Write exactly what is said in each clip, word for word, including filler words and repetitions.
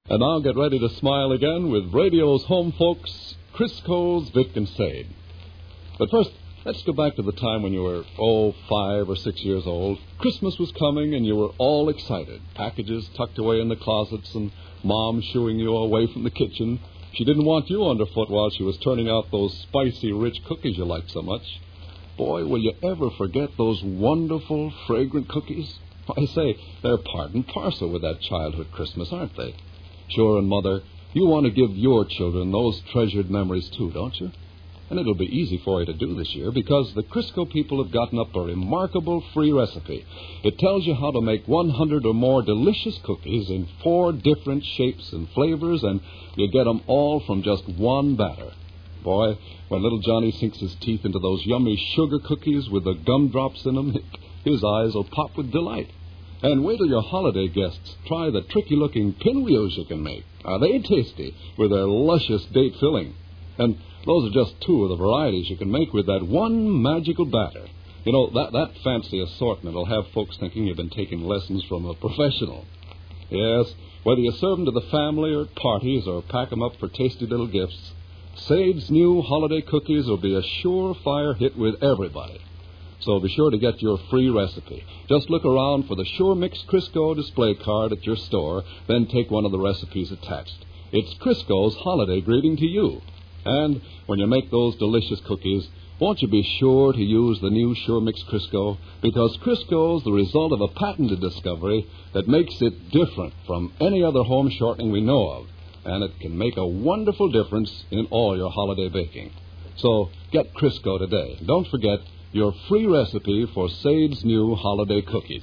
And now get ready to smile again with radio's home folks, Crisco's Vic and Sade. But first, let's go back to the time when you were, oh, five or six years old. Christmas was coming and you were all excited. Packages tucked away in the closets and Mom shooing you away from the kitchen. She didn't want you underfoot while she was turning out those spicy, rich cookies you liked so much. Boy, will you ever forget those wonderful, fragrant cookies? I say, they're part and parcel with that childhood Christmas, aren't they? Sure, and Mother, you want to give your children those treasured memories too, don't you? And it'll be easy for you to do this year because the Crisco people have gotten up a remarkable free recipe. It tells you how to make one hundred or more delicious cookies in four different shapes and flavors, and you get them all from just one batter. Boy, when little Johnny sinks his teeth into those yummy sugar cookies with the gumdrops in them, his eyes will pop with delight. And wait till your holiday guests try the tricky-looking pinwheels you can make. Are they tasty with their luscious date filling? And those are just two of the varieties you can make with that one magical batter. You know, that, that fancy assortment will have folks thinking you've been taking lessons from a professional. Yes, whether you serve them to the family or at parties or pack them up for tasty little gifts, Sade's new holiday cookies will be a surefire hit with everybody. So be sure to get your free recipe. Just look around for the Sure Mix Crisco display card at your store, then take one of the recipes attached. It's Crisco's holiday greeting to you. And when you make those delicious cookies, won't you be sure to use the new Sure Mix Crisco? Because Crisco's the result of a patented discovery that makes it different from any other home shortening we know of. And it can make a wonderful difference in all your holiday baking. So get Crisco today. Don't forget your free recipe for Sade's new holiday cookies.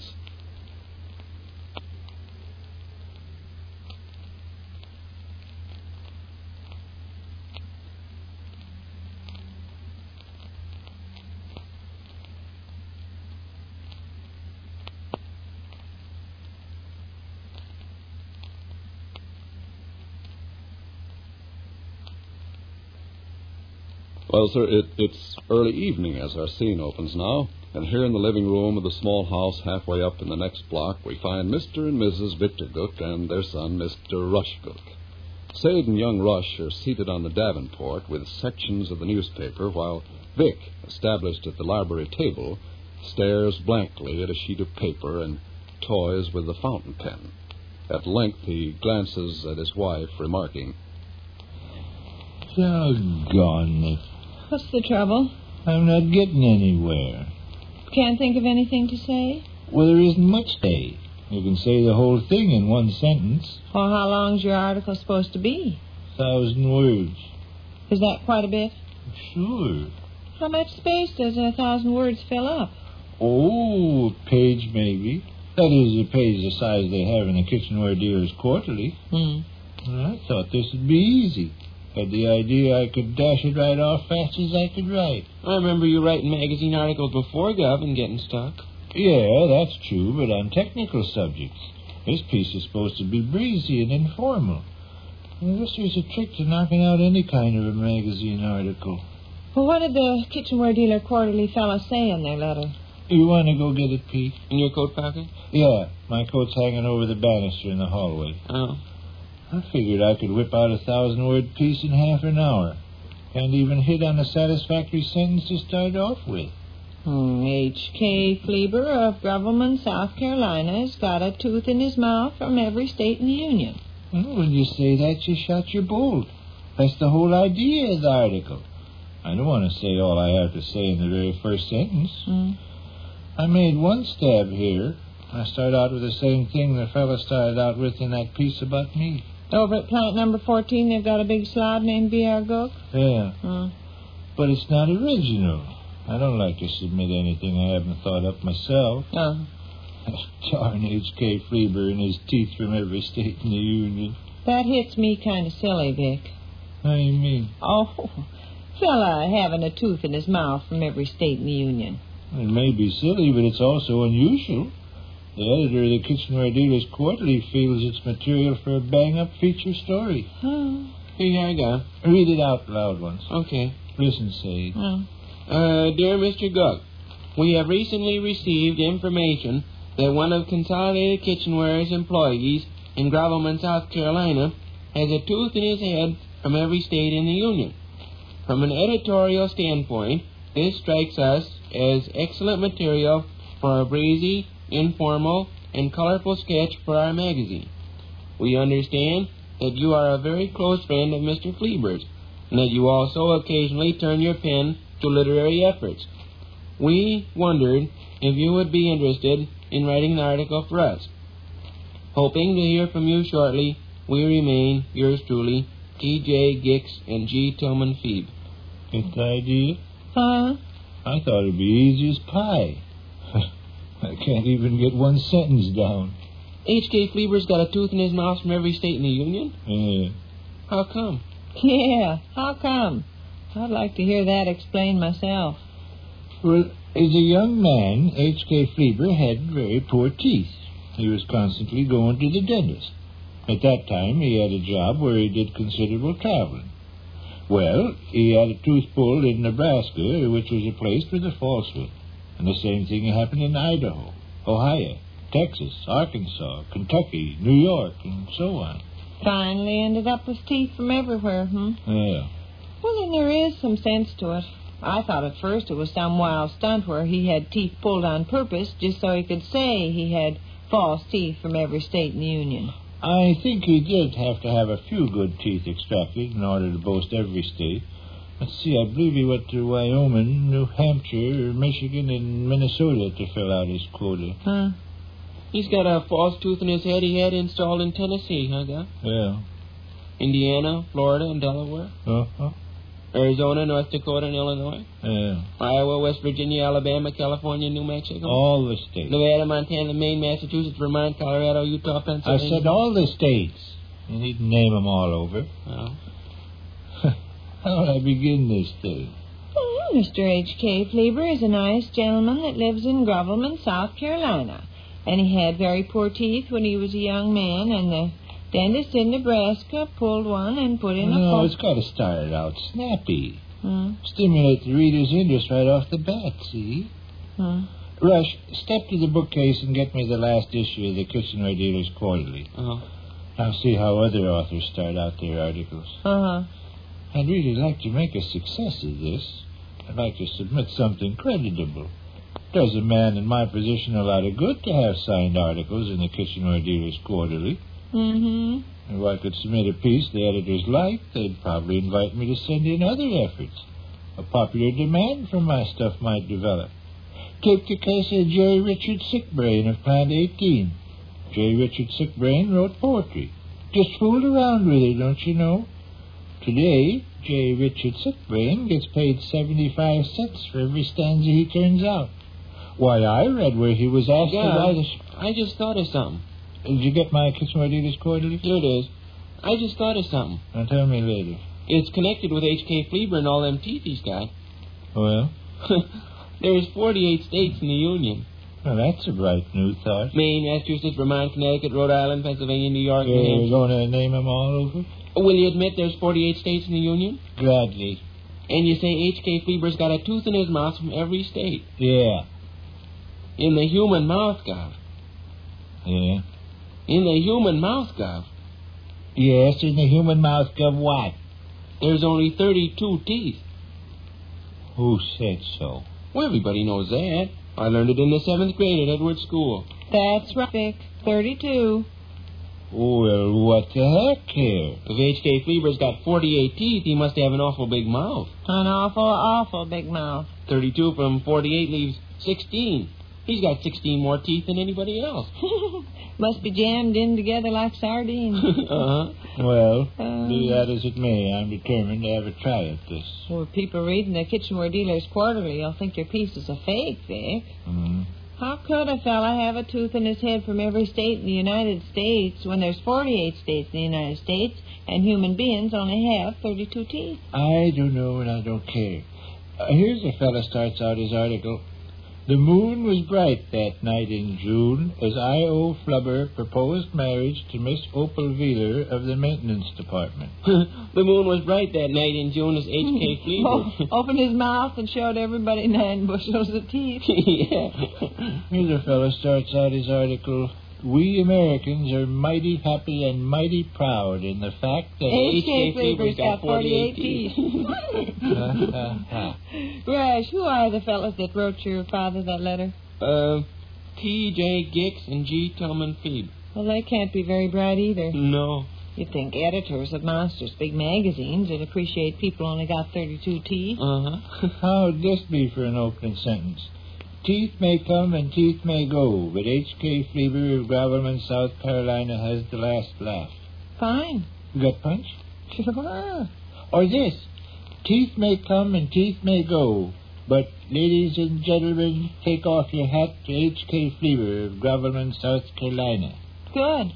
Well, sir, it, it's early evening as our scene opens now, and here in the living room of the small house halfway up in the next block, we find Mister and Missus Victor Gook and their son, Mister Rush Gook. Sade and young Rush are seated on the Davenport with sections of the newspaper, while Vic, established at the library table, stares blankly at a sheet of paper and toys with the fountain pen. At length he glances at his wife, remarking, "Doggone it. What's the trouble? I'm not getting anywhere." Can't think of anything to say? Well, there isn't much to say. You can say the whole thing in one sentence. Well, how long's your article supposed to be? Thousand words. Is that quite a bit? Sure. How much space does a thousand words fill up? Oh, a page maybe. That is, a page the size they have in the Kitchenware Dealers Quarterly. Hmm. Well, I thought this would be easy. Had the idea I could dash it right off fast as I could write. I remember you writing magazine articles before, Gov, and getting stuck. Yeah, that's true, but on technical subjects. This piece is supposed to be breezy and informal. I guess there's a trick to knocking out any kind of a magazine article. Well, what did the Kitchenware Dealer Quarterly fellow say in their letter? You want to go get it, Pete? In your coat pocket? Yeah, my coat's hanging over the banister in the hallway. Oh. I figured I could whip out a thousand-word piece in half an hour. Can't even hit on a satisfactory sentence to start off with. Hmm, H K Fleber of Grovelman, South Carolina, has got a tooth in his mouth from every state in the Union. Well, when you say that, you shot your bolt. That's the whole idea of the article. I don't want to say all I have to say in the very first sentence. Hmm. I made one stab here. I start out with the same thing the fellow started out with in that piece about me. Over at plant number fourteen, they've got a big slob named B R Gook? Yeah. Hmm. But it's not original. I don't like to submit anything I haven't thought up myself. Oh. Darn H K Fleber and his teeth from every state in the Union. That hits me kind of silly, Vic. How do you mean? Oh, fella having a tooth in his mouth from every state in the Union. It may be silly, but it's also unusual. The editor of the Kitchenware Dealers Quarterly feels it's material for a bang-up feature story. Oh. Here I go. Read it out loud once. Okay. Listen, Sade. Oh. Uh, dear Mister Gook, we have recently received information that one of Consolidated Kitchenware's employees in Gravelman, South Carolina, has a tooth in his head from every state in the Union. From an editorial standpoint, this strikes us as excellent material for a breezy, informal, and colorful sketch for our magazine. We understand that you are a very close friend of Mister Fleaber's, and that you also occasionally turn your pen to literary efforts. We wondered if you would be interested in writing an article for us. Hoping to hear from you shortly, we remain, yours truly, T J Gix and G. Tillman Phoebe. Get the idea? Huh? I thought it'd be easy as pie. I can't even get one sentence down. H K. Fleaber's got a tooth in his mouth from every state in the Union? Yeah. How come? Yeah, how come? I'd like to hear that explained myself. Well, as a young man, H K. Fleaber had very poor teeth. He was constantly going to the dentist. At that time, he had a job where he did considerable traveling. Well, he had a tooth pulled in Nebraska, which was replaced with a false one. And the same thing happened in Idaho, Ohio, Texas, Arkansas, Kentucky, New York, and so on. Finally ended up with teeth from everywhere, hmm? Yeah. Well, then there is some sense to it. I thought at first it was some wild stunt where he had teeth pulled on purpose just so he could say he had false teeth from every state in the Union. I think he did have to have a few good teeth extracted in order to boast every state. Let's see, I believe he went to Wyoming, New Hampshire, Michigan, and Minnesota to fill out his quota. Huh? He's got a false tooth in his head he had installed in Tennessee, huh, Guy? Yeah. Indiana, Florida, and Delaware. Uh-huh. Arizona, North Dakota, and Illinois. Yeah. Iowa, West Virginia, Alabama, California, New Mexico. All the states. Nevada, Montana, Maine, Massachusetts, Vermont, Colorado, Utah, I Pennsylvania. said all the states. You needn't name them all over. Oh. How will I begin this thing? Well, Mister H K. Fleaber is a nice gentleman that lives in Grovelman, South Carolina. And he had very poor teeth when he was a young man, and the dentist in Nebraska pulled one and put in a... No, fo- it's got to start out snappy. Hmm? Stimulate the reader's interest right off the bat, see? Hmm? Rush, step to the bookcase and get me the last issue of the Kitchenware Dealers Quarterly. Uh-huh. I'll see how other authors start out their articles. Uh-huh. I'd really like to make a success of this. I'd like to submit something creditable. Does a man in my position a lot of good to have signed articles in the Kitchenware Dealers Quarterly. Mm-hmm. If I could submit a piece the editors liked, they'd probably invite me to send in other efforts. A popular demand for my stuff might develop. Take the case of Jerry Richard Sickbrain of Plant eighteen. Jerry Richard Sickbrain wrote poetry. Just fooled around with it, don't you know? Today, Jerry Richard Sickbrain gets paid seventy-five cents for every stanza he turns out. Why, I read where he was asked Yeah, to write a... I just thought of something. Did you get my Kitchenware Dealers Quarterly? Here it is. I just thought of something. Now tell me later. It's connected with H K. Fleaber and all them teeth he's got. Well? There's forty-eight states in the Union. Well, that's a bright new thought. Maine, Massachusetts, Vermont, Connecticut, Rhode Island, Pennsylvania, New York, New You're Hampshire. going to name them all over? Will you admit there's forty-eight states in the Union? Gladly. And you say H K. Fleaber's got a tooth in his mouth from every state. Yeah. In the human mouth, Gov. Yeah? In the human mouth, Gov. Yes, in the human mouth of what? There's only thirty-two teeth. Who said so? Well, everybody knows that. I learned it in the seventh grade at Edward School. That's right, Vic. Thirty-two. Well, what the heck here? If H K. Fleaber's got forty-eight teeth, he must have an awful big mouth. An awful, awful big mouth. thirty-two from forty-eight leaves sixteen. He's got sixteen more teeth than anybody else. Must be jammed in together like sardines. uh-huh. Well, Uh. be that as it may, I'm determined to have a try at this. Well, people reading the Kitchenware Dealers Quarterly will think your piece is a fake, Vic. Mm-hmm. How could a fella have a tooth in his head from every state in the United States when there's forty-eight states in the United States and human beings only have thirty-two teeth? I don't know and I don't care. Uh, here's a fella starts out his article. The moon was bright that night in June as I O. Flubber proposed marriage to Miss Opal Wheeler of the maintenance department. The moon was bright that night in June as H K. Fleaber. Opened his mouth and showed everybody nine bushels of teeth. Yeah. Here's a fellow starts out his article. we Americans are mighty happy and mighty proud in the fact that H K Fleaver's got forty-eight teeth. Rash, who are the fellows that wrote your father that letter? Uh, T J Gix and G. Tillman Phoebe. Well, they can't be very bright either. No. You'd think editors of monstrous big magazines would appreciate people only got thirty-two teeth. Uh-huh. How'd this be for an opening sentence? Teeth may come and teeth may go, but H K Fleaver of Gravelman, South Carolina has the last laugh. Fine. Gut punch? Sure. Or this. Teeth may come and teeth may go, but ladies and gentlemen, take off your hat to H K Fleaver of Gravelman, South Carolina. Good.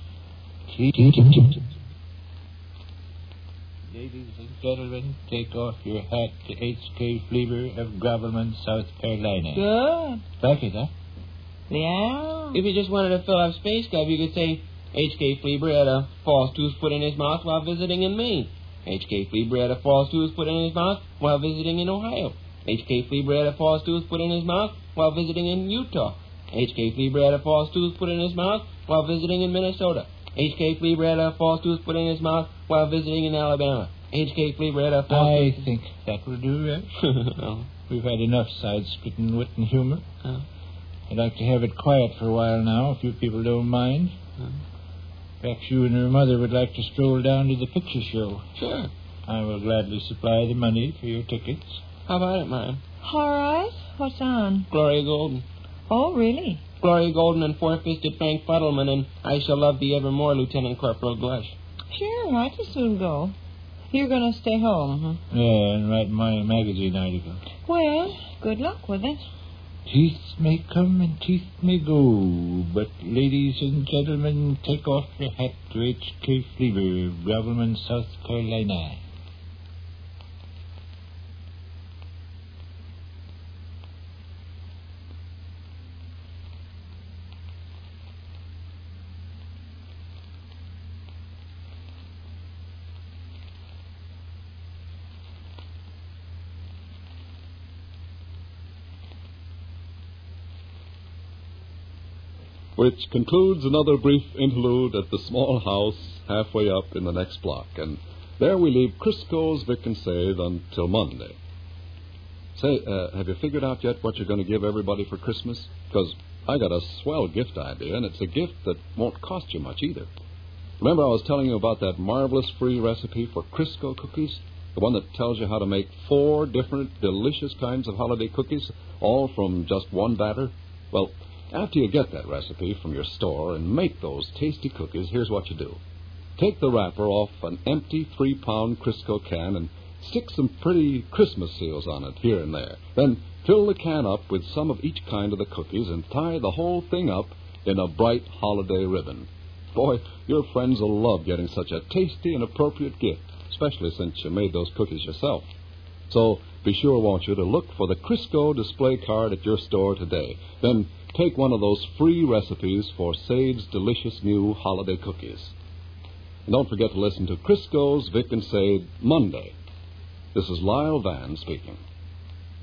Ladies and gentlemen, take off your hat to H K Fleaver of Gravelman, South Carolina. Good. Like it, huh? Yeah. If you just wanted to fill up Space Cove, you could say H K Fleaver had a false tooth put in his mouth while visiting in Maine. H K Fleaver had a false tooth put in his mouth while visiting in Ohio. H K Fleaver had a false tooth put in his mouth while visiting in Utah. H K Fleaver had a false tooth put in his mouth while visiting in Minnesota. H K Fleaver had a false tooth put in his mouth while visiting in Alabama. H K Fleaver had a false I tooth... think that will do, Rex. Oh. We've had enough side-spitting wit and humor. Oh. I'd like to have it quiet for a while now, if you people don't mind. Oh. Perhaps you and your mother would like to stroll down to the picture show. Sure. I will gladly supply the money for your tickets. How about it, Mom? All right. What's on? Gloria Golden. Oh, really? Gloria Golden and Four-Fisted Frank Fuddleman and I Shall Love Thee Evermore, Lieutenant Corporal Glush. Sure, I'd as soon go. You're going to stay home, huh? Yeah, and write my magazine article. Well, good luck with it. Teeth may come and teeth may go, but ladies and gentlemen, take off your hat to H K Fleaver, Gravelman, South Carolina. Which concludes another brief interlude at the small house halfway up in the next block. And there we leave Crisco's Vic and Sade until Monday. Say, uh, have you figured out yet what you're going to give everybody for Christmas? Because I got a swell gift idea, and it's a gift that won't cost you much either. Remember I was telling you about that marvelous free recipe for Crisco cookies? The one that tells you how to make four different delicious kinds of holiday cookies, all from just one batter? Well, after you get that recipe from your store and make those tasty cookies, here's what you do. Take the wrapper off an empty three-pound Crisco can and stick some pretty Christmas seals on it here and there. Then fill the can up with some of each kind of the cookies and tie the whole thing up in a bright holiday ribbon. Boy, your friends will love getting such a tasty and appropriate gift, especially since you made those cookies yourself. So be sure, won't you, to look for the Crisco display card at your store today. Then take one of those free recipes for Sade's delicious new holiday cookies. And don't forget to listen to Crisco's Vic and Sade Monday. This is Lyle Van speaking.